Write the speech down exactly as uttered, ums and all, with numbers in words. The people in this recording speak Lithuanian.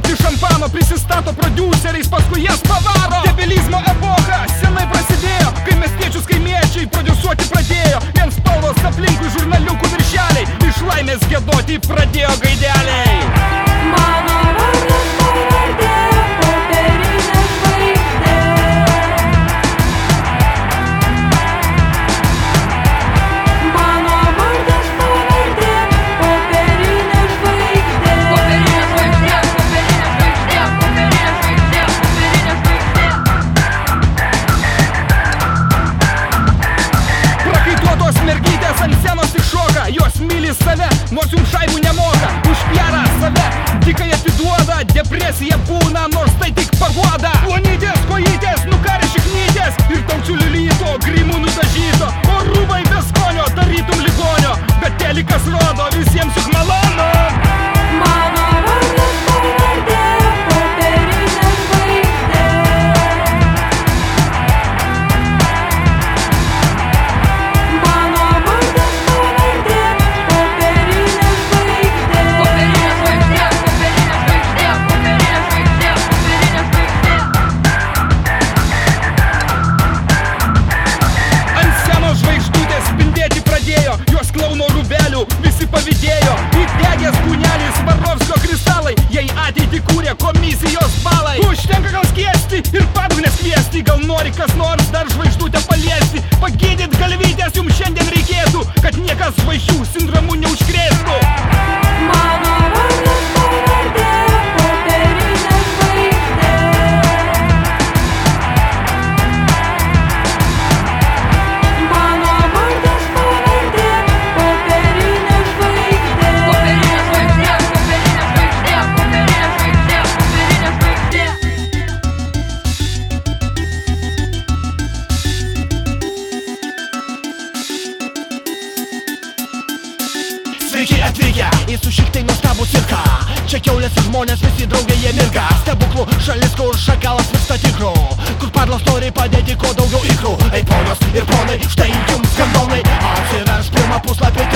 Pilti šampano prisistato prodiuseriais, paskui jas pavaro. Debilizmo epocha senai prasidėjo, kai miestiečius kaimiečiai prodiusuoti pradėjo. Vien spalvos aplinkui žurnaliukų viršeliai, iš laimės giedoti pradėjo gaideliai. Mano vardas pavardė, popierinė žvaigždė. Mano vardas pavardė, popierinė žvaigždė. Popierinė žvaigždė, popierinė žvaigždė, popierinė žvaigždė, popierinė žvaigždė. Prakaituotos mergytės ant scenos iššoka, jos myli save, nors jums šaibų nemoka. Už pjerą save dikai atiduoda, depresija būna, nors tai tik paguoda. Plonytės kojytės, nukarė šiknytės ir taučių lilyto, grimų nudažyto. O rūbai be skonio, tarytum ligonio, bet telikas rodo visiems juk malonu. Mano vardas pavardė, popierinė žvaigždė. Mano vardas pavardė, popierinė žvaigždė. Popierinė žvaigždė, popierinė žvaigždė, popierinė žvaigždė, popierinė žvaigždė. Ant scenos žvaigždutės spindėti pradėjo, jos klauno rūbelių visi pavydėjo. Įdegęs kūnelis Svarovskio kristalai, jei ateitį kūrė komisijos balai. Užtenka gal skiesti ir padugnės kviesti, gal nori kas nors dar žvaigždutę paliesti. Pagydyt galvytės jums šiandien reikėtų, kad niekas žvaigždžių sindromu neužkrėstų. Mano vardas pavardė, popierinė žvaigždė. Mano vardas pavardė, popierinė žvaigždė. Popierinė žvaigždė, popierinė žvaigždė, popierinė žvaigždė, popierinė žvaigždė. Sveiki atvykę į sušiktai nuostabų cirką. Čia kiaulės ir žmonės, visi draugai jie mirga. Stebuklų šalis, kur šakalas virsta tikru, kur padlas nori padėti kuo daugiau ikrų. Ei ponios ir ponai, štai jums skandonai. Atsivers pirmą puslapį